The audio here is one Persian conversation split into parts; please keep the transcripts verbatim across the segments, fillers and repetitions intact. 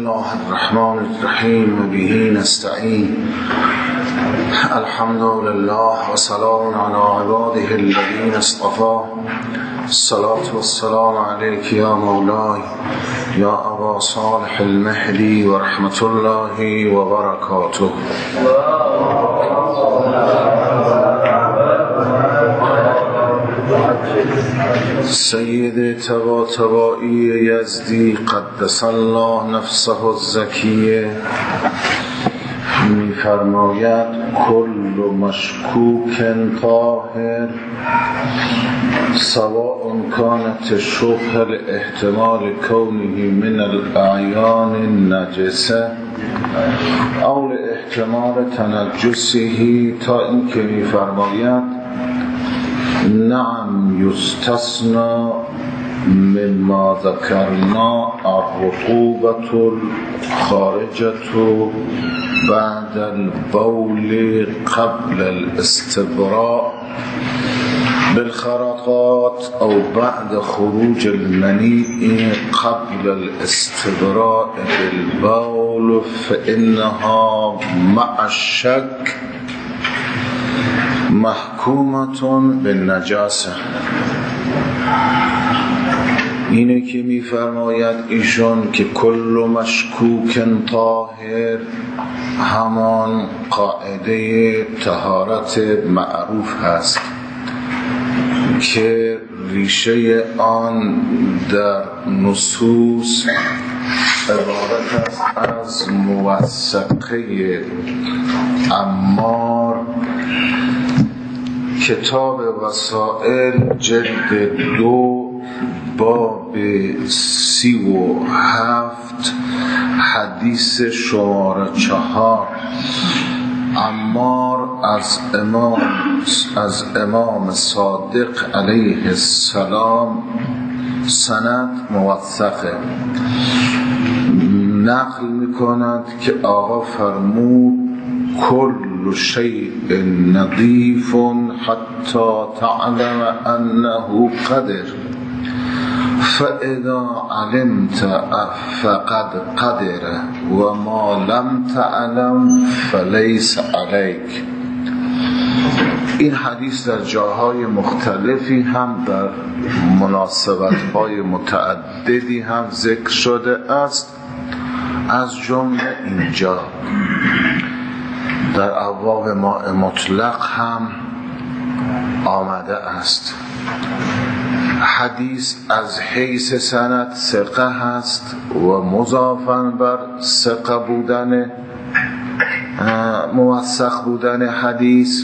الله الرحمن الرحیم و به نستعین. الحمد لله و سلام علی عباده الذین اصطفى. الصلاة والسلام علیک یا مولای یا ابا صالح المهدی و رحمت الله و برکاته. سید طباطبایی یزدی قدس الله نفسه الزکیه می فرماید کل مشکوک طاهر سواء کانت شبهه احتمال کونه من الاعیان النجسه او احتمال تنجسه، تا این که می فرماید نعم یستثنى مما ذکرنا الرطوبة الخارجة بعد البول قبل الاستبراء بالخرقات او بعد خروج المني قبل الاستبراء بالبول فإنها مع الشك محکومتون به نجاسه. اینه که می فرماید ایشون که کل مشکوک طاهر همان قاعده طهارت معروف هست که ریشه آن در نصوص عبارت است از موثقه عمار، کتاب وسائل جلد دو باب سی و هفت حدیث شماره چهار. عمار از امام از امام صادق علیه السلام سند موثقه نقل میکند که آقا فرمود کل شیء نظیف حتی تعلم انه قدر فاذا علمت فقد قدر و ما لم تعلم فلیس علیک. این حدیث در جاهای مختلفی هم در مناسبت‌های متعددی هم ذکر شده است، از جمله اینجا در ابواب ماء مطلق هم آمده است. حدیث از حیث سند ثقه هست و مضافاً بر ثقه بودن موثق بودن حدیث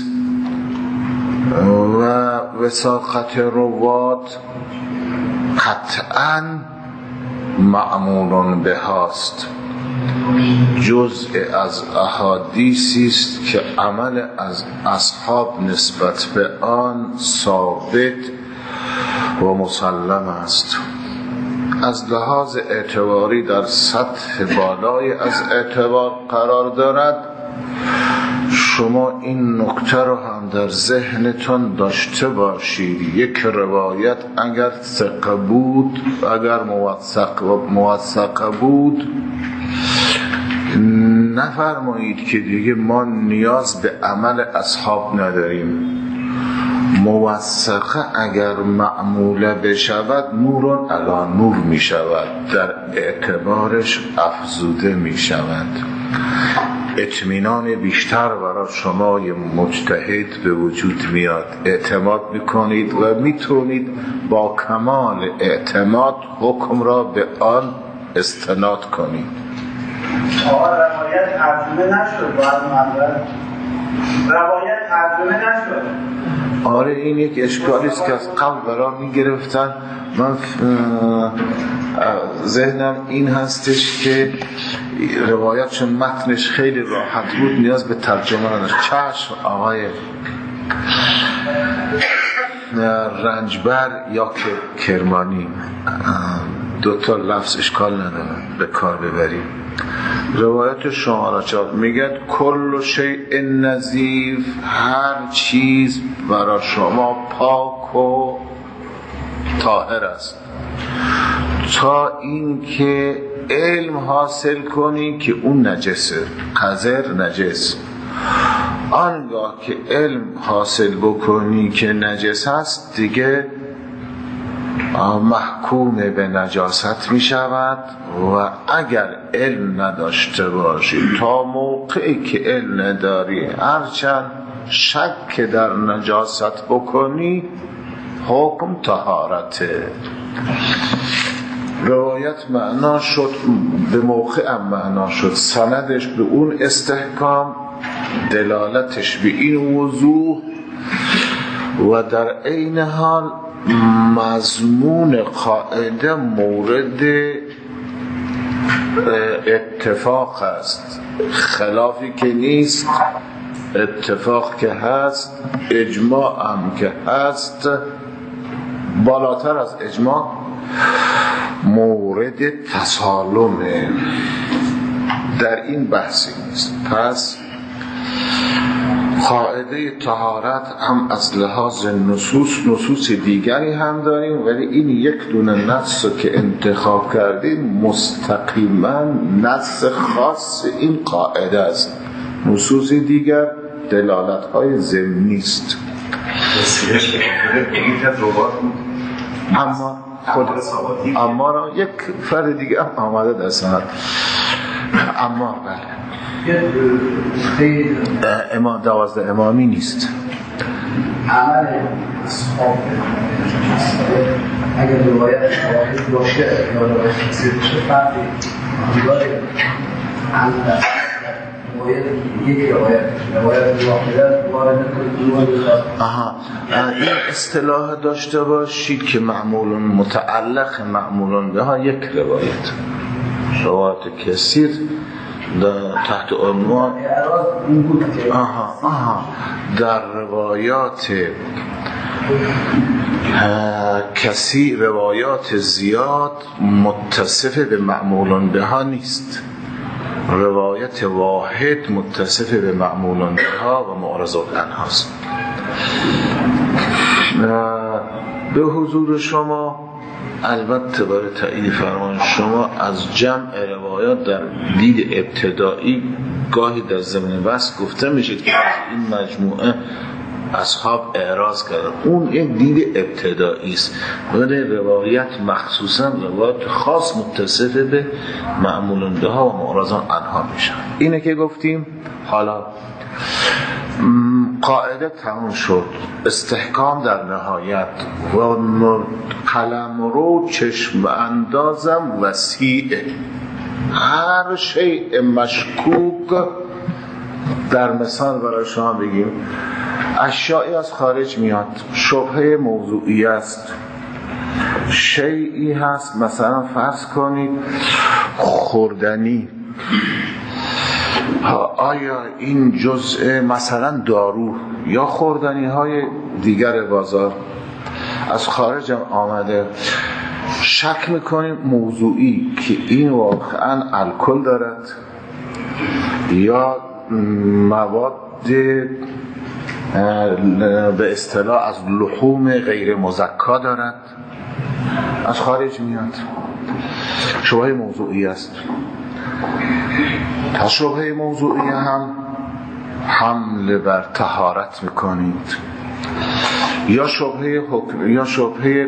و وثاقت روات قطعاً معمول به هاست، جزء از احادیثی است که عمل از اصحاب نسبت به آن ثابت و مسلم است. از لحاظ اعتباری در سطح بالای از اعتبار قرار دارد. شما این نکته رو هم در ذهنتون داشته باشید، یک روایت اگر ثقه بود، اگر موثق و موثق بود، نفرمایید که دیگه ما نیاز به عمل اصحاب نداریم. موثقه اگر معموله بشود نورون علی نور می شود، در اعتبارش افزوده می شود، اطمینان بیشتر برای شما مجتهد به وجود میاد، اعتماد میکنید و میتونید با کمال اعتماد حکم را به آن استناد کنید. آقا روایت ترجمه نشد، باید مطلب روایت ترجمه نشد. آره این یک اشکالی است که از قبل برای میگرفتن. من ذهنم این هستش که روایت چون متنش خیلی راحت بود نیاز به ترجمه نداشت. چشم آقای رنجبر یا کرمانی، دو تا لفظ اشکال نداره به کار ببریم. روایت شماره چهار میگه کل شیء نظیف، هر چیز برای شما پاک و طاهر است تا اینکه علم حاصل کنی که اون نجسه، قذر نجس. آنگاه که علم حاصل بکنی که نجس هست دیگه محکوم به نجاست می شود. و اگر علم نداشته باشی تا موقعی که علم نداری هرچند شک در نجاست بکنی حکم طهارته. روایت معنا شد، به موقع هم معنا شد، سندش به اون استحکام، دلالتش به این وضوح و در عین حال مضمون قاعده مورد اتفاق است. خلافی که نیست، اتفاق که هست، اجماع هم که هست، بالاتر از اجماع مورد تسالمه. در این بحثی نیست. پس قاعده طهارت هم از لحاظ نصوص نصوص دیگری هم داریم، ولی این یک دونه نص که انتخاب کردیم مستقیما نص خاص این قاعده است. نصوص دیگر دلالت های ضمنی است. اما خود اما را یک فرد دیگه هم آمده در سند. اما بله امام دوازده امامی نیست. عمل اصحاب اگر روایت شواهد باشه یا روایت کسی باشه فرقی دیگاره عمل روایت یک روایت روایت واحده وارد نکنید. آها، این اصطلاح داشته باشید که معمولون متعلق معمولون به ها یک روایت، روایت کثیر تحت عنوان آها آها در روایات کسی روایات زیاد متصف به معمولان به ها نیست. روایت واحد متصف به معمولان به ها و معرض عنهاست. به حضور شما البته برای تایید فرمان شما از جمع روایات در دید ابتدایی گاهی در ضمن بحث گفته میشه که این مجموعه اصحاب اعراض کردن، اون یک دید ابتدایی است، ولی روایت مخصوصا روایت خاص متصف به معمولان به ها و معرضان عنها میشن. اینه که گفتیم. حالا قاعده تموم شد، استحکام در نهایت و قلم رو چشم اندازم وسیعه. هر شیء مشکوک در مثال برای شما بگیم اشیائی از خارج میاد، شبهه موضوعی است، شیئی هست مثلا فرض کنید خوردنی، آیا این جزء مثلا دارو یا خوردنی های دیگر بازار از خارج آمده، شک میکنیم موضوعی که این واقعا الکل دارد یا مواد به اصطلاح از لحوم غیر مزکا دارد، از خارج میاد، شبهه موضوعی است. تا شبهه موضوعی هم حمله بر طهارت میکنید، یا شبهه حکم یا شبهه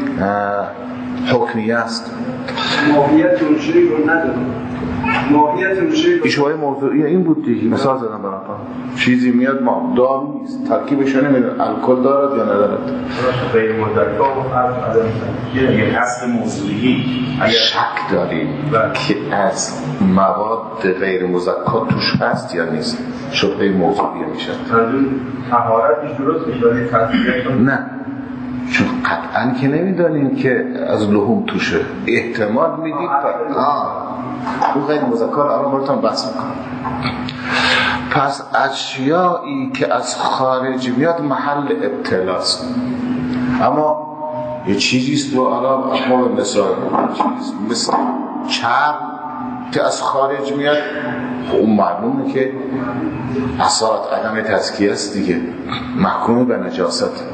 حکمی است، ماهیت اون شیء رو نداره. ماهیت اون شیء این شبهه موضوعی این بود دیگه. مثال زدم براتون، چیزی میاد ما دارو نیست، ترکیبش نمیدونم الکل دارد یا ندارد، غیر مزکا و فرض عدم یه اصل موضوعی شک داریم که از مواد غیر مزکا توش هست یا نیست، شبهه موضوعی میشه. طهارتش درست میشه تطبیق نه، چون قطعا که نمیدانیم که از لحوم توشه، احتمال میدید آه اون غیر مزکا رو الان براتون بحث میکنم. پس اشیایی که از خارج میاد محل ابتلاست، اما یه چیزیست و الان احمال مثال چیز مثل چرم که از خارج میاد، اون معلومه که اثرات عدم تزکیه است دیگه، محکوم به نجاست.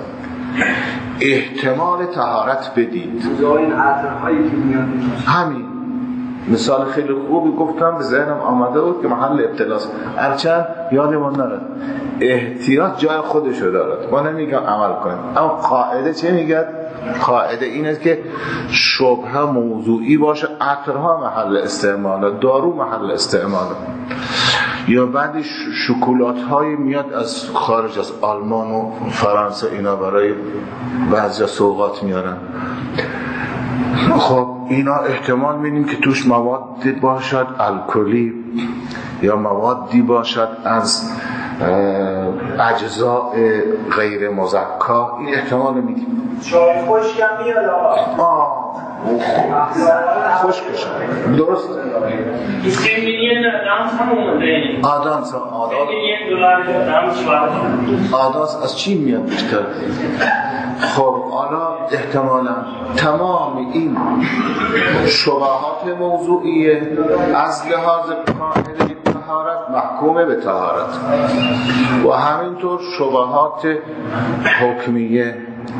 احتمال طهارت بدید این عطرهایی که میاد همین مثال خیلی خوبی گفتم به ذهنم آمده بود که محل ابتلاست، هرچند یادمون نرد احتیاط جای خودشو دارد، ما نمیگم عمل کنیم، اما قاعده چه میگه؟ قاعده اینه که شبهه موضوعی باشه، عطرها محل استعماله، دارو محل استعماله. یا بعدی شکلات هایی میاد از خارج، از آلمان و فرانسه، اینا برای بعضی سوغات میارن. خب اینا احتمال میدیم که توش موادی باشد الکلی یا موادی باشد از اجزاء غیر مزکا، این احتمال میدیم. چای خشک هم میاد آقا. خشک شد درست. fifteen million dirhams همون داریم. آدانس آدانس million دلار dirhams وارد. آدانس از چین میاد بیشتر. خب حالا احتمالا تمام این شبهات موضوعیه از لحاظ قاعده طهارت محکومه به طهارت و همینطور شبهات حکمیه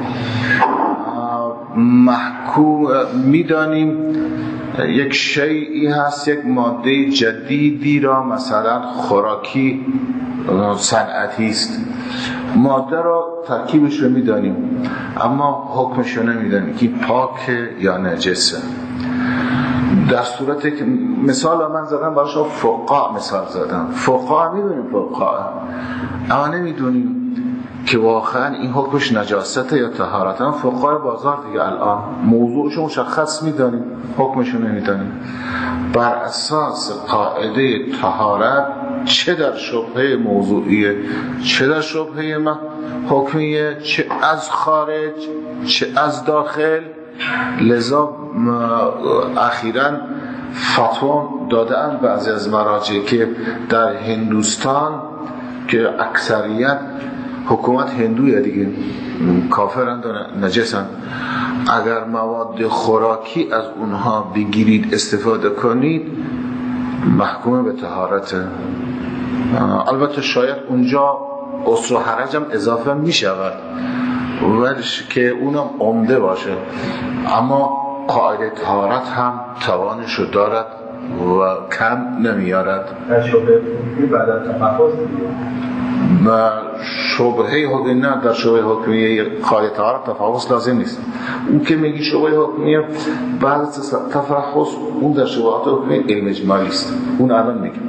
محکوم میدانیم. یک شیئی هست، یک ماده جدیدی را مثلا خوراکی صنعتی است، ماده را ترکیبش رو میدانیم اما حکمش رو نمیدانیم که پاکه یا نجسه. در صورتی که مثال من زدم براش فقاع مثال زدم، فقاع میدونیم فقاع، اما نمیدونیم که واقعا این حکمش نجاسته یا طهارت. هم فقاع بازار دیگه الان موضوعش مشخص میدانیم، حکمش رو نمیدانیم. بر اساس قاعده طهارت چه در شبهه موضوعیه چه در شبهه حکمیه، چه از خارج چه از داخل، لذا اخیراً فتوا دادن بعضی از مراجع که در هندوستان که اکثریت حکومت هندویه دیگه، کافرند و نجسند، اگر مواد خوراکی از اونها بگیرید استفاده کنید محکوم به طهارته. البته شاید اونجا عسر و حرج هم اضافه می شود ولی که اونم عمده باشه، اما قاعده طهارت هم توانش رو دارد و کم نمیارد. در شبهه بعد از تفحص و شبهه حکمی نه، در شبهه حکمیه قاعده طهارت تفحص لازم نیست. اون که میگی شبهه حکمیه بعد از تفحص، اون در شبهات حکمیه علم اجمالی است، اون الان میگه.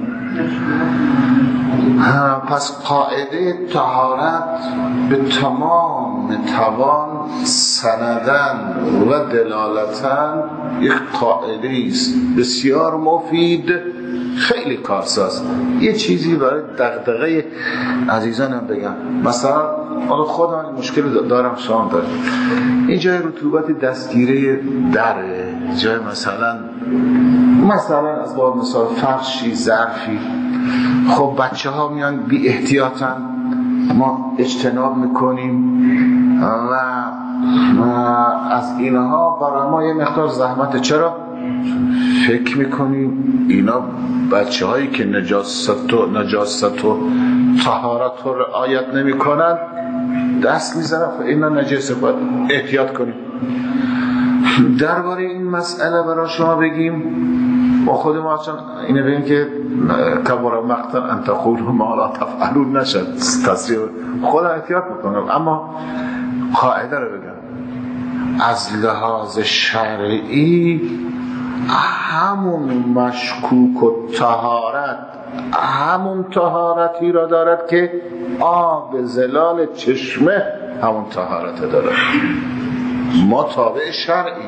پس قاعده طهارت به تمام توان سندن و دلالتن یک قاعده است بسیار مفید، خیلی کارساز. یه چیزی برای دغدغه عزیزانم بگم، مثلا حالا خودم مشکل دارم، شام دارم، این جای رطوبت دستگیره دره، جای مثلا مثلا از باب مثال فرشی، ظرفی، خب بچه ها میان بی احتیاطن، ما اجتناب میکنیم و از اینها برای ما یه مقدار زحمت. چرا؟ فکر میکنیم اینا بچه هایی که نجاست و نجاست و طهارت رو رعایت نمی کنن دست میزنن، اینا نجاسه، باید احتیاط کنیم. درباره این مسئله برای شما بگیم، با خود ما چون اینه بگیم که کبر مقتا ان تقولوا ما لا تفعلون نشد، تصریح خود احتیاط میکنم، اما قاعده رو بگم از لحاظ شرعی همون مشکوک و طهارت همون طهارتی را دارد که آب زلال چشمه همون طهارت دارد. ما تابع شرعی،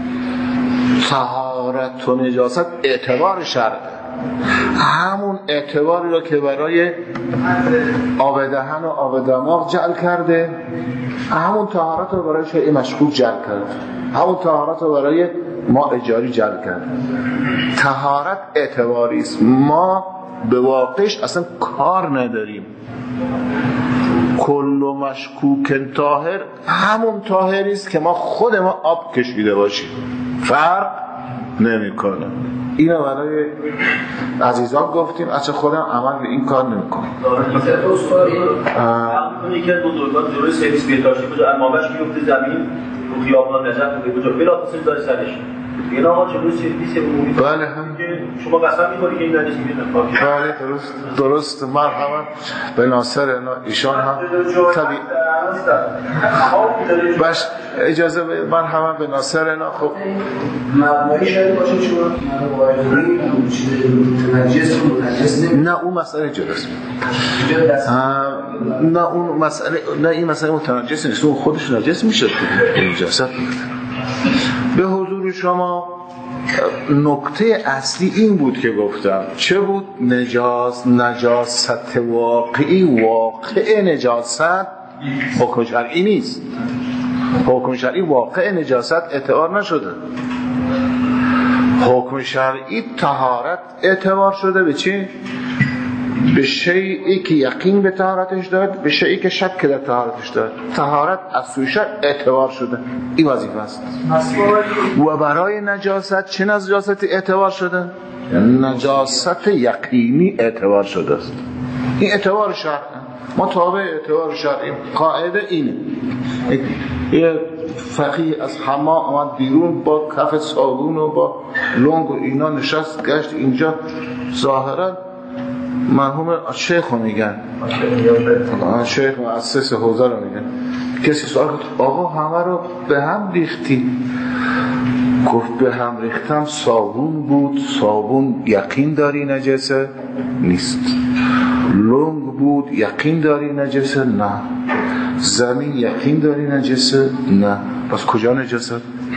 طهارت و نجاست اعتبار شرعی، همون اعتباری را که برای آب دهن و آب دماغ جعل کرده همون طهارت رو برای شیء مشکوک جعل کرده، همون طهارت رو برای ما اجاری جعل کرده. طهارت اعتباری است، ما به واقعش اصلا کار نداریم. کل مشکوک طاهر همون طاهری است که ما خود ما آب کشیده باشیم، فرق نمیکنه. اینو برای عزیزان گفتیم، اچه خودم عمل به این کار نمیکنم. اونی که بزرگان جلوی سرویس بهداشتی کجا امامش میفته زمین رو خیابان نجف بوده کجا بلا تصمیم داره سرش این آقا جلوی سرویس عمومی بله هم شما قسم می‌خوری که این نجس میاد. بله درست درست مرحبا به ناصر ایشان هم طبیعی باش اجازه به مرحبا به ناصر اینا. خب مبنایی شاید باشه چون من وایدونی اون چیز نجس و نجس نمی نه اون مسئله جلوست نه اون مسئله نه این مسئله متنجس نیست، اون خودش نجس میشه نجاست. به حضور شما نکته اصلی این بود که گفتم چه بود؟ نجاس نجاست واقعی، واقع نجاست حکم شرعی نیست. حکم شرعی واقع نجاست اعتبار نشده. حکم شرعی طهارت اعتبار شده به چی؟ به شیئی که یقین به طهارتش داد، به شیئی که شک در طهارتش داد. طهارت از سوی شرع اعتبار شده. این وظیفه است. و برای نجاست چه نجاست اعتبار شده؟ نجاست یقینی اعتبار شده است. این اعتبار شرع، ما تابع اعتبار شرعی. قاعده اینه. یه فقیه از حمام آمد بیرون با کف صابون و با لنگ و اینا نشست گشت اینجا، ظاهرا مرحوم شیخ رو میگن، شیخ مؤسس حوزه رو میگن. کسی سوال کرد آقا همه رو به هم ریختی؟ گفت به هم ریختم صابون بود، صابون یقین داری نجسه؟ نیست. لنگ بود یقین داری نجسه؟ نه. زمین یقین داری نجسه؟ نه. پس کجا نجسه؟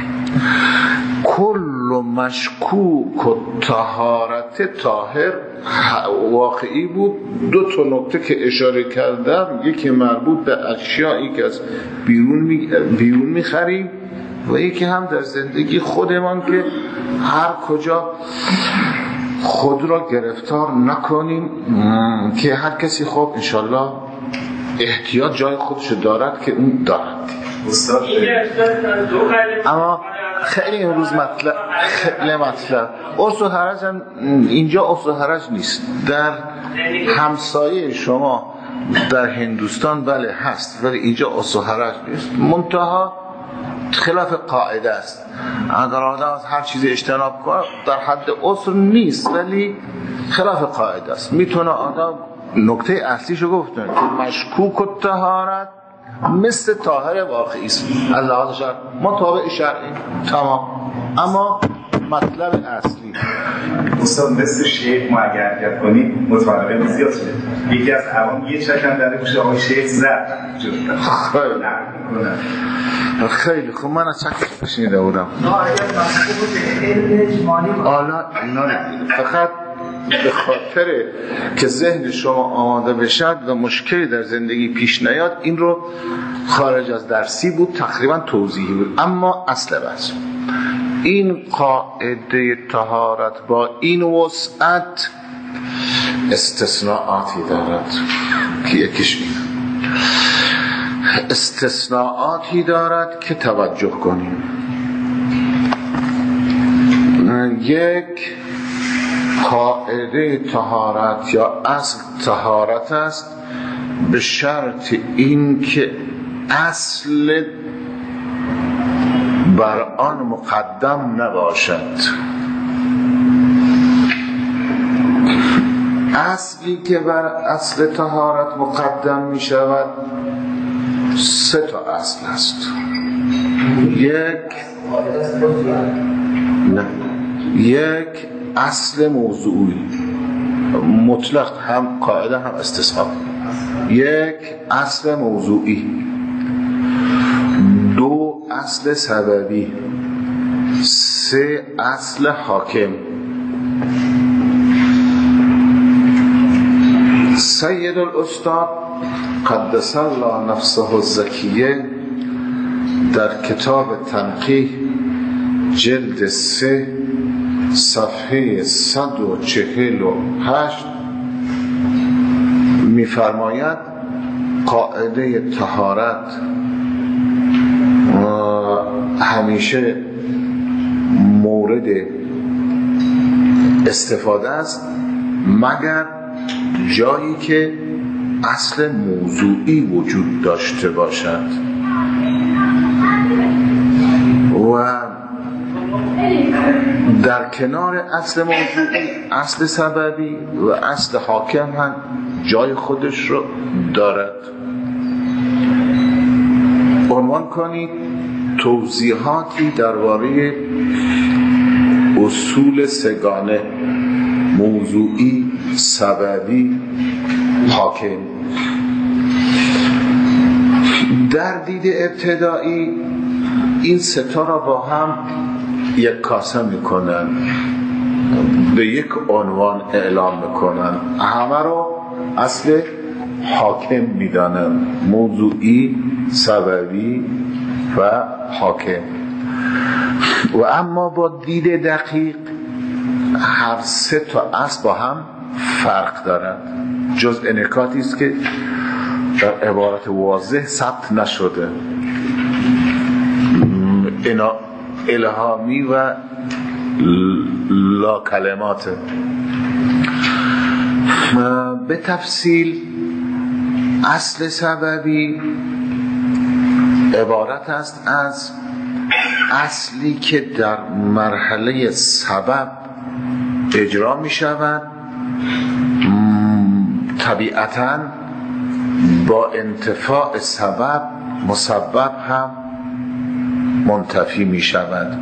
کل مشکوک و طهارت طاهر واقعی بود. دو تا نکته که اشاره کردم، یکی مربوط به اشیایی که از بیرون می بیرون می‌خریم و یکی هم در زندگی خودمان که هر کجا خود را گرفتار نکنیم که هر کسی خب انشالله احتیاط جای خودش دارد که اون دارد. اما خیلی امروز مطلب خیلی مطلب عرض و حرج هم اینجا عرض و حرج نیست. در همسایه شما در هندوستان بله هست، ولی اینجا عرض و حرج نیست. منتها خلاف قاعده است. اگر آدم از هر چیزی اجتناب کنه در حد عذر نیست، ولی خلاف قاعده است. میتونه آدم نکته اصلیشو گفتن که مشکوک و طهارت مثل طاهر واقعی است. الله شرع ما تابع شرعی تمام. اما مطلب اصلی استاد مثل شیخ ما اگر حرکت کنیم متفرقه زیاد شده. یکی از عوام یه چکم در گوش آقای شیخ زد. خیلی خیلی خوب. من از چکش شنیده بودم. حالا فقط به خاطر که ذهن شما آماده بشد و مشکلی در زندگی پیش نیاد، این رو خارج از درسی بود تقریبا توضیحی بود. اما اصل بحث این قاعده طهارت با این وسعت استثناءاتی دارد که یکیش این استثناءاتی دارد که توجه کنیم. یک قاعده طهارت یا اصل طهارت است به شرط این که اصل بر آن مقدم نباشد. اصلی که بر اصل طهارت مقدم می شود سه تا اصل است. یک نه یک اصل موضوعی مطلق، هم قاعده هم استثناء. یک اصل موضوعی، دو اصل سببی، سه اصل حاکم. سید الاستاد قدس الله نفسه الزکیه در کتاب تنقیح جلد سه صفحه صد و چهل و هشت می‌فرماید قاعده طهارت همیشه مورد استفاده است مگر جایی که اصل موضوعی وجود داشته باشد. و در کنار اصل موضوعی، اصل سببی و اصل حاکم هم جای خودش رو دارد. عنوان کنید توضیحاتی درباره اصول سگانه، موضوعی، سببی، حاکم. در دید ابتدایی این ستا را با هم یک کاسه میکنن، به یک عنوان اعلام میکنن، همه رو اصل حاکم میدانن، موضوعی، سببی و حاکم. و اما با دید دقیق هر سه تا اصل با هم فرق دارند، جز نکاتی است که در عبارت واضح ثبت نشده، اینا الهامی و لا کلمات. به تفصیل اصل سببی عبارت است از اصلی که در مرحله سبب اجرا می شود، طبیعتاً با انتفاع سبب مسبب هم منتفی می شود.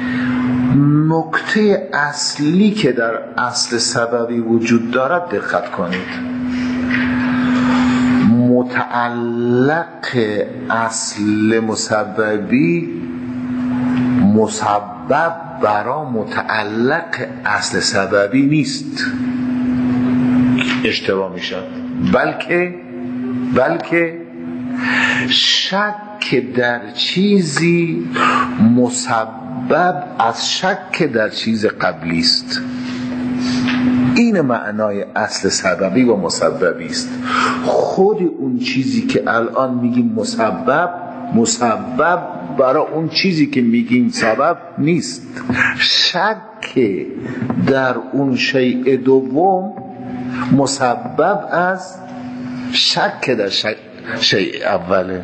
نکته اصلی که در اصل سببی وجود دارد دقت کنید، متعلق اصل مسببی مسبب برا متعلق اصل سببی نیست، اشتباه میشه، بلکه بلکه شک در چیزی مسبب از شک در چیز قبلی است. این معنای اصل سببی و مسببی است. خود اون چیزی که الان میگیم مسبب، مسبب برای اون چیزی که میگیم سبب نیست. شک در اون شیء دوم مسبب از شک در شیء اوله.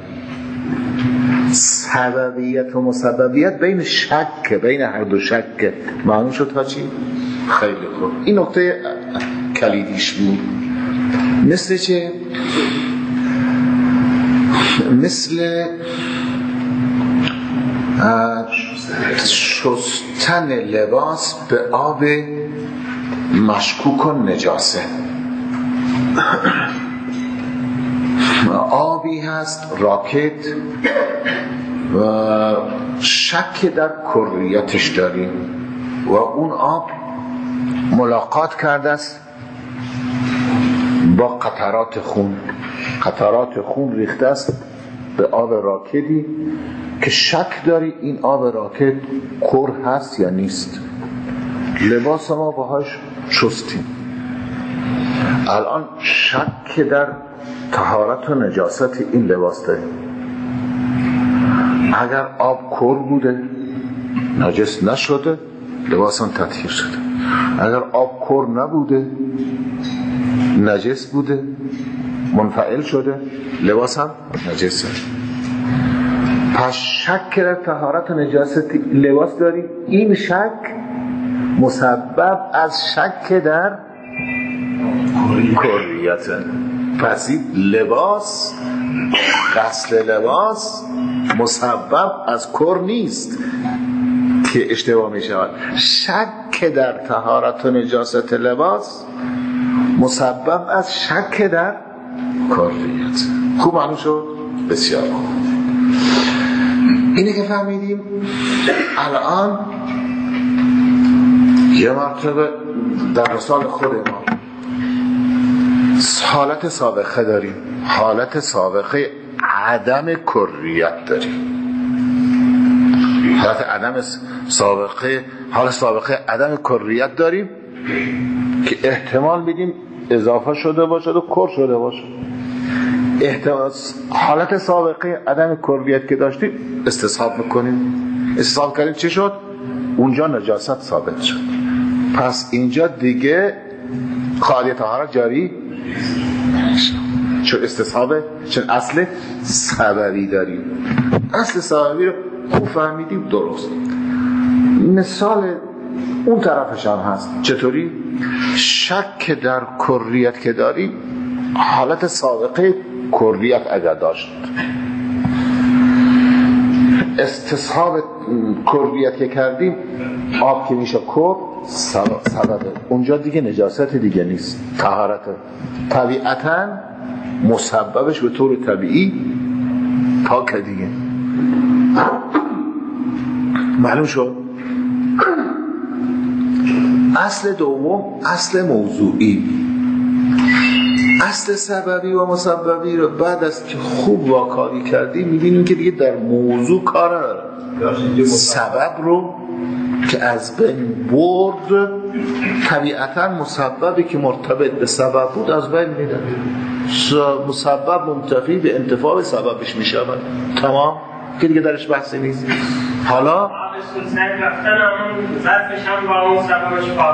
سببیت و مسببیت بین شک، بین هر دو شک. معلوم شد ها چی؟ خیلی خوب. این نکته کلیدیش بود. مثل چه؟ مثل شستن لباس به آب مشکوک و نجاسه. آبی هست راکت و شک در کریتش داریم و اون آب ملاقات کرده است با قطرات خون، قطرات خون ریخته است به آب راکدی که شک داری این آب راکد کر هست یا نیست. لباس ما باهاش شستیم، الان شک در طهارت و نجاست این لباس داریم. اگر آب کر بوده نجس نشده لباس هم تطهیر شده، اگر آب کر نبوده نجس بوده منفعل شده لباس هم نجس شده. پس شک در طهارت و نجاست لباس داریم، این شک مسبب از شک در کریت. پس این لباس، غسل لباس مسبب از کر نیست که اشتباه می شود. شک در طهارت و نجاست لباس مسبب از شک در کریت. خوب معلوم شد؟ بسیار خوب. اینه که فهمیدیم. الان یه مرتبه در مثال خود ما حالت سابقه داریم، حالت سابقه عدم کریت داریم، حالت عدم سابقه حالت سابقه عدم کریت داریم که احتمال میدیم اضافه شده باشد و کر شده باشد. احتمال حالت سابقه عدم کریت که داشتیم استصحاب میکنیم، استصحاب کردیم چی شد؟ اونجا نجاست ثابت شد. پس اینجا دیگه خالی طهارت جاری چون استصحابه، چون اصل سببی داریم. اصل سببی رو خوب فهمیدیم، درست. مثال اون طرفش هم هست. چطوری؟ شک در کریت که داری، حالت سابقه کریت اگر داشت، استصحاب کریت که کردیم، آب که میشه کر سببه، اونجا دیگه نجاست دیگه نیست، طهارته. طبیعتاً مسببش به طور طبیعی پاک دیگه. معلوم شد؟ اصل دوم اصل موضوعی. اصل سببی و مسببی رو بعد از که خوب واکاوی کردی میبینیم که دیگه در موضوع کار نداره. سبب رو که از بین برد، طبیعتا مسببی که مرتبط به سبب بود از بین میره، مسبب منتفی به انتفاع سببش میشود. تمام که دیگه درش بحثی نیست. حالا سعی رفتن همون ظرفش هم با اون سببش پاک.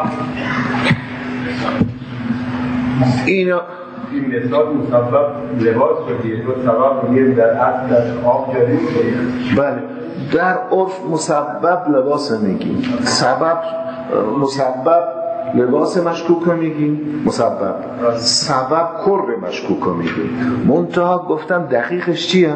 اینا این مثال مسبب لباس شدیه، تو سبب میگه در اصل از آب جاری میشه. بله، در عرف مسبب لباس میگیم، سبب مسبب لباس مشکوک میگیم، مسبب سبب کر مشکوک میگیم. منتها گفتم دقیقش چیه؟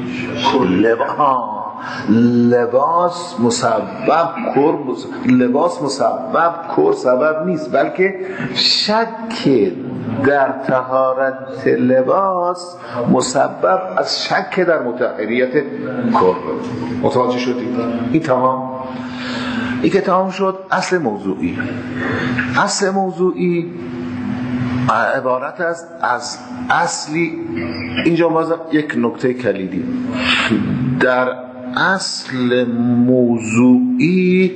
لباس لباس مسبب کر لباس مسبب کر سبب نیست، بلکه شک در طهارت لباس مسبب از شک در مطهریت کر. متوجه شدید؟ این تمام. این که تمام شد اصل موضوعی. اصل موضوعی عبارت است از اصلی. اینجا باز یک نکته کلیدی در اصل موضوعی،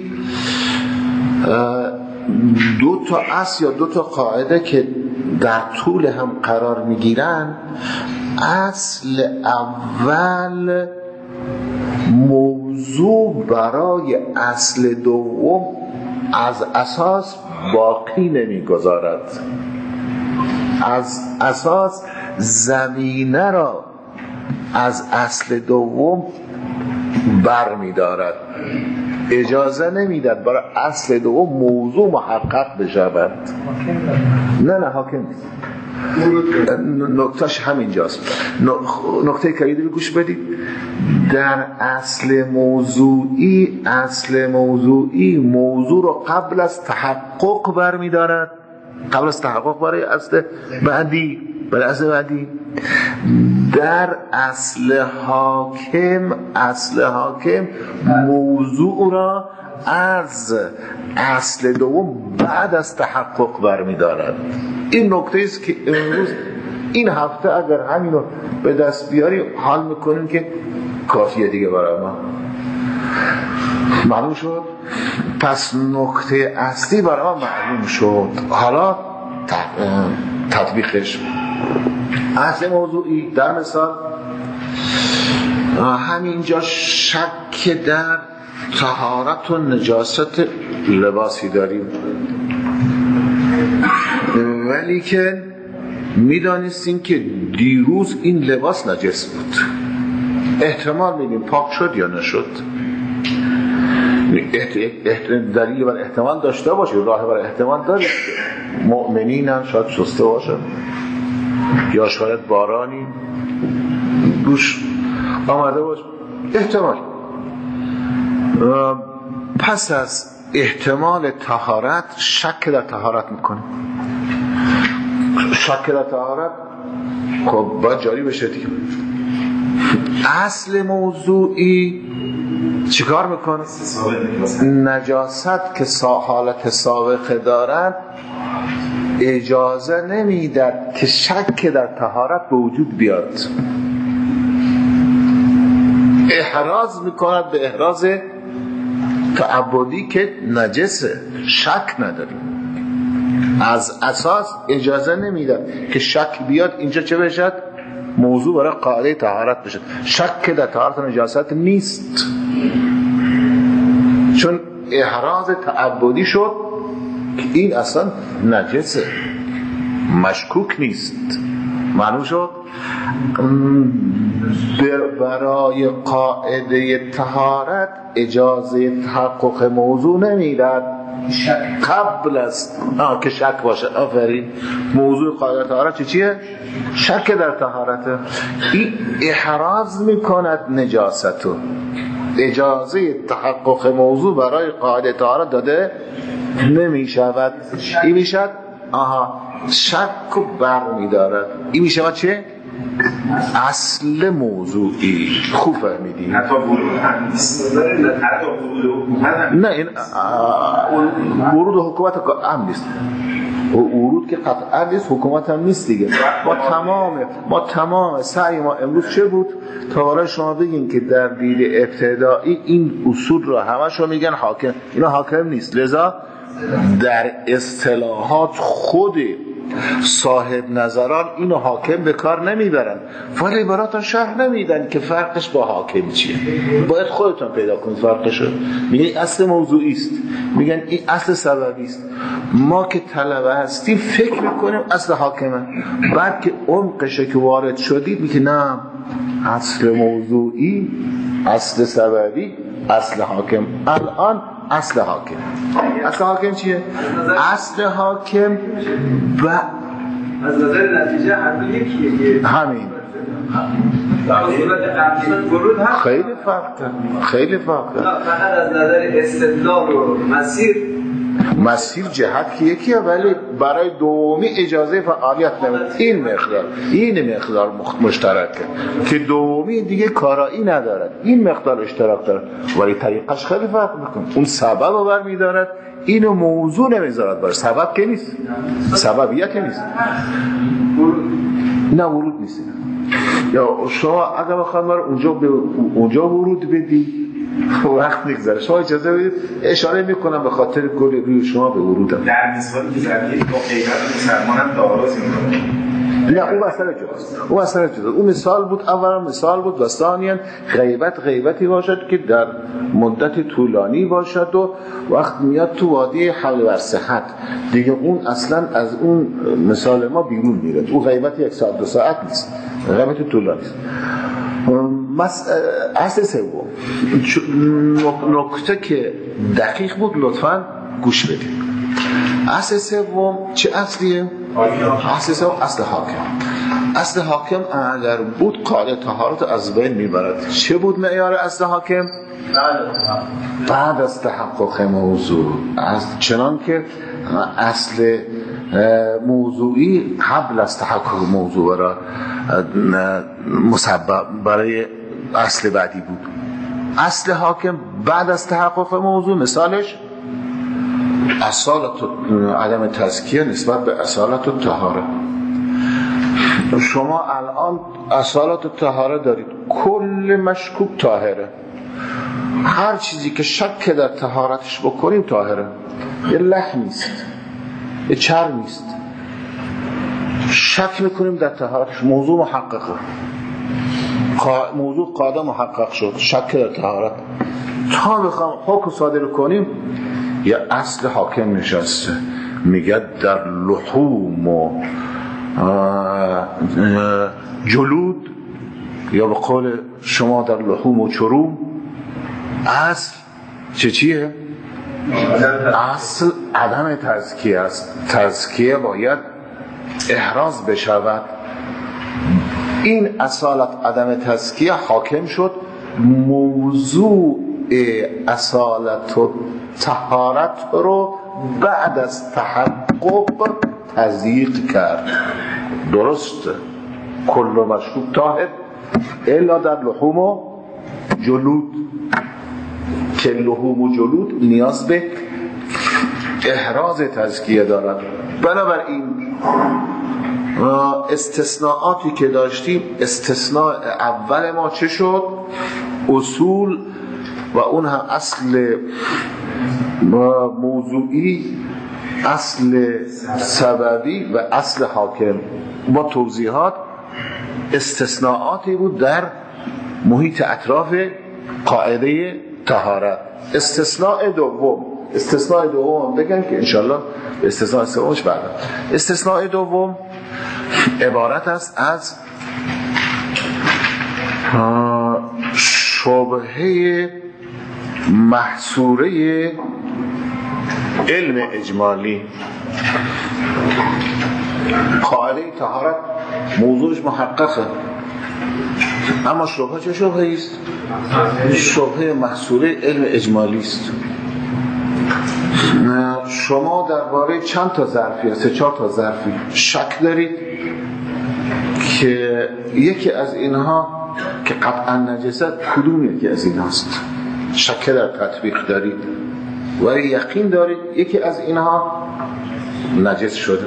دو تا اصل یا دو تا قاعده که در طول هم قرار میگیرن. اصل اول موضوع برای اصل دوم از اساس باقی نمیگذارد، از اساس زمینه را از اصل دوم بر می دارد، اجازه نمیداد برای اصل دوم موضوع محقق بشود. نه نه حاکم نیست. نکتهش همینجاست. نکته کلیدی رو گوش بدید. در اصل موضوعی اصل موضوعی موضوع رو قبل از تحقق بر می دارد، قبل از تحقق برای اصل بعدی برای اصل بعدی. در اصل حاکم اصل حاکم موضوع را از اصل دوم بعد از تحقق برمی دارد. این نکته است که امروز این هفته اگر همینو به دست بیاریم حال میکنیم که کافیه دیگه برای ما. معلوم شد؟ پس نکته اصلی برای ما معلوم شد. حالا تطبیقش. اصل موضوعی در مثال همینجا شک در طهارت و نجاست لباسی داریم، ولی که میدانستیم که دیروز این لباس نجس بود. احتمال میدیم پاک شد یا نشد. دلیل بر احتمال داشته باشه، راه بر احتمال دارید. مؤمنین هم شاید شسته باشه، یا شاید بارانی روش آمده باشه، احتمال. پس از احتمال طهارت شک در طهارت میکنه. شک در طهارت خب باید جاری بشه دیگه. اصل موضوعی چیکار میکنه؟ نجاست که حالت سابقه دارند اجازه نمیداد که شک در طهارت به وجود بیاد. احراز میکند به احراز تعبدی که نجسه، شک نداریم. از اساس اجازه نمیداد که شک بیاد اینجا چه بشد؟ موضوع برای قاعده طهارت بشد. شک در طهارت نجاست نیست، چون احراز تعبدی شد که این اصلا نجسه، مشکوک نیست. معلوم شد؟ برای قاعده طهارت اجازه تحقق موضوع نمیداد. قبل از آه که شک باشه. آفرین. موضوع قاعده طهارت چی چیه؟ شک در طهارته. این احراز میکند نجاستو. اجازه تحقق موضوع برای قاعده طهارت داده نمیشود. این میشد آها شک و بر میدارد. این میشود چه؟ اصل موضوعی. خوب فهمیدی؟ حتی ورود هم نیست. حتی ورود حکومت هم نه این ورود حکومت هم نیست. ورود که قطعا نیست، حکومت هم نیست دیگه. ما تمام ما تمام سعی ما امروز چه بود؟ تا حالا شما بگین که در دید ابتدایی این اصول رو همشو میگن حاکم. اینا حاکم نیست. لذا در اصطلاحات خود صاحب نظران اینو حاکم به کار نمیبرن، ولی براتون شرح نمیدن که فرقش با حاکم چیه. باید خودتون پیدا کنید فرقشو. میگن اصل موضوعی است، میگن این اصل سببی است. ما که طلبه هستیم فکر میکنیم اصل حاکمه، بعد که عمقش که وارد شدید میگه نه، اصل موضوعی، اصل سببی، اصل حاکم. الان اصل حاکم. اصل حاکم چیه؟ اصل حاکم و از نظر نتیجه هر یکیه. همین. خیلی فرق داره. خیلی فرق داره. فقط از نظر استدلال و مسیر مسیر جهت که یکیه، ولی برای دومی اجازه فعالیت نمیده. این مقدار این مقدار مشترکه که دومی دیگه کارایی ندارد. این مقدار اشتراک داره، ولی طریقش خیلی فرق میکنه. اون سبب رو برمیدارد، اینو موضوع نمیذارد باشه. سبب که نیست، سببیت نیست. نه ورود نیست. یا شما اگر بخواد ما اونجا به اونجا ورود بدی وقت میگذره. شما اجازه بدید اشاره میکنم به خاطر گل روی شما به ورودم. در مثالی که زدید با غیبت مسلمان هم تعارض میکنه. نه اون مسئله جداست. اون مسئله جداست. اون مثال بود، اولا مثال بود و ثانیاً غیبت غیبتی باشد که در مدت طولانی باشد و وقت میاد تو وادی حمل بر صحت دیگه، اون اصلا از اون مثال ما بیرون میره. اون غیبت یک ساعت دو ساعت نیست، غیبت طولانی است. مس... اصل سوم نکته که دقیق بود لطفاً گوش بدید. اصل سوم چه اصلیه؟ اصل سوم اصل حاکم. اصل حاکم اگر بود قاعده طهارت از بین میبرد. چه بود معیار اصل حاکم؟ بعد از تحقق موضوع، از چنان که اصل موضوعی قبل از تحقق موضوع برای مسبب برای اصل بعدی بود. اصل حاکم بعد از تحقق موضوع مثالش اصالت عدم تزکیه نسبت به اصالت طهاره. شما الان اصالت طهاره دارید، کل مشکوک طاهره. هر چیزی که شک در طهارتش بکنیم طاهره. یه لحم نیست، یه چرم نیست، شک میکنیم در طهارتش، موضوع محققه. موضوع قاعده محقق شد، شک در طهارت. تا بخوام حکم صادر کنیم یا اصل حاکم نشسته، میگه در لحوم و جلود، یا به قول شما در لحوم و چروم، اصل چه چیه؟ اصل عدم تزکیه است. تزکیه باید احراز بشود. این اصالت عدم تزکیه حاکم شد، موضوع اصالت و طهارت رو بعد از تحقق تضییق کرد. درسته، کل مشکوک طاهر الا در لحوم و جلود، که لحوم و جلود نیاز به احراز تزکیه دارد. بنابراین استثناءاتی که داشتیم، استثناء اول ما چه شد؟ اصول، و اون هم اصل موضوعی، اصل سببی و اصل حاکم. با توضیحات استثناءاتی بود در محیط اطراف قاعده طهارت. استثناء دوم استثناء دوم بگم که انشالله استثناء سومش بعد. استثناء دوم عبارت است از شبهه محصوره علم اجمالی. قاعده طهارت موضوعش محققه، اما شبهه چه شبهه است؟ شبهه محصوله علم اجمالی است. شما درباره چند تا ظرفی، سه چهار تا ظرفی شک دارید که یکی از اینها که قطعا نجست کدوم یکی از اینهاست، شک در تطبیق دارید و یقین دارید یکی از اینها نجس شده.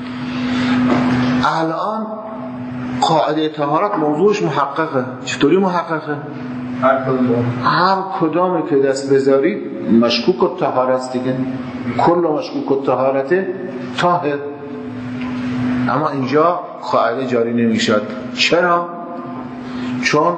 الان قاعده طهارت موضوعش محققه. چطوری محققه؟ هر کدامی که دست بذارید مشکوک الطهارت است دیگه. کل مشکوک الطهارت طاهر. اما اینجا قاعده جاری نمیشد. چرا؟ چون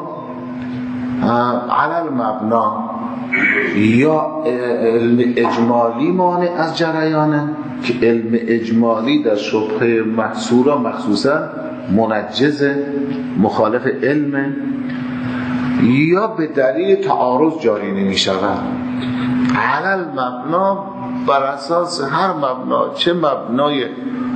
علل مبنا یا علم اجمالی مانع از جریانه که علم اجمالی در شبهه محصورا مخصوصا منجز مخالف علم، یا به دلیل تعارض جاری نمی شود. علل مبنا بر اساس هر مبنا، چه مبنای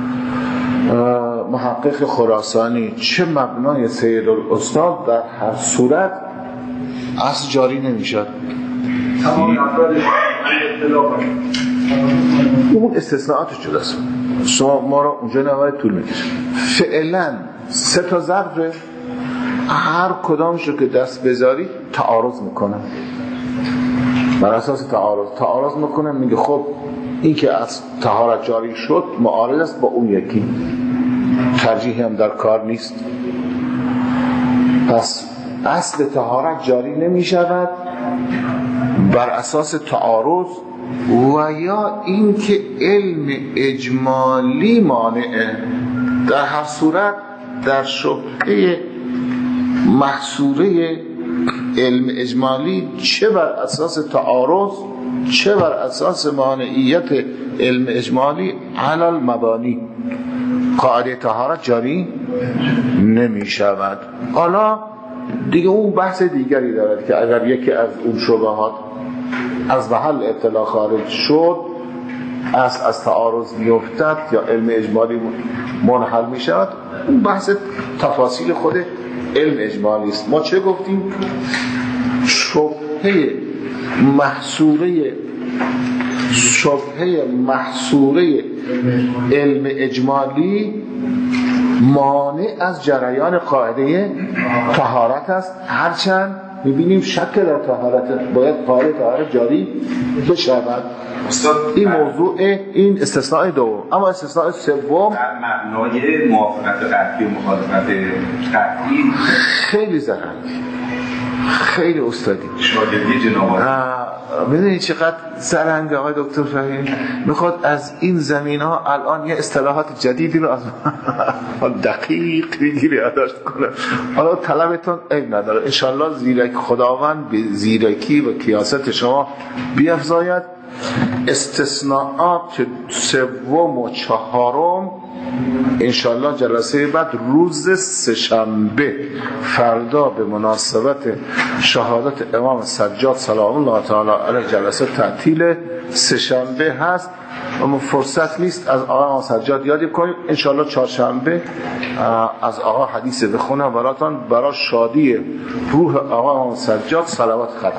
محقق خراسانی چه مبنای سید الاستاد، در هر صورت اصل جاری نمی شد. تمام افرادش اختلاف اون استثناءاتش جداست، شما ما رو اونجا نباید طول میکشه. فعلا سه تا ظرفه، هر کدامش رو که دست بذاری تعارض میکنه. بر اساس تعارض تعارض میکنه، میگه خب این که از طهارت جاری شد معارض است با اون یکی، ترجیحی هم در کار نیست. پس اصل طهارت جاری نمیشود بر اساس تعارض و یا این که علم اجمالی مانعه. در هر صورت در شبهه محصوره علم اجمالی چه بر اساس تعارض چه بر اساس مانعیت علم اجمالی علل مبانی قاعده طهارت جاری نمی شود. حالا دیگه اون بحث دیگری دارد که اگر یکی از اون شبهات از محل اطلاع خارج شد، اصل از تعارض میافتد یا علم اجمالی منحل می شود، اون بحث تفاصیل خود علم اجمالی است. ما چه گفتیم؟ شبهه محصوره شبهه محصوره علم اجمالی مانع از جریان قاعده طهارت است. هرچند میبینیم شک در طهارت، باید قاعده طهارت جاری بشود. این موضوع این استثناء دوم. اما استثناء سوم در مبنای موافقت قطعی و مخالفت قطعی خیلی زرنگی، خیلی استادی شاگردی جناب ببینید چقدر زرنگ آقای دکتر فهیم میخواد از این زمین ها الان یه اصطلاحات جدیدی رو از دقیق بگیری یادداشت کنه. حالا طلبتون عیب نداره، انشالله زیرک خداوند به زیرکی و کیاست شما بیفزاید. استثناءات سوم و چهارم انشالله جلسه بعد روز سه‌شنبه فردا به مناسبت شهادت امام سجاد سلام الله تعالی علیه جلسه تعطیل سه‌شنبه هست، اما فرصت نیست از آقا امام سجاد یادی کنیم. انشالله چهارشنبه از آقا حدیث بخونم براتون، برای شادی روح آقا امام سجاد صلوات ختم.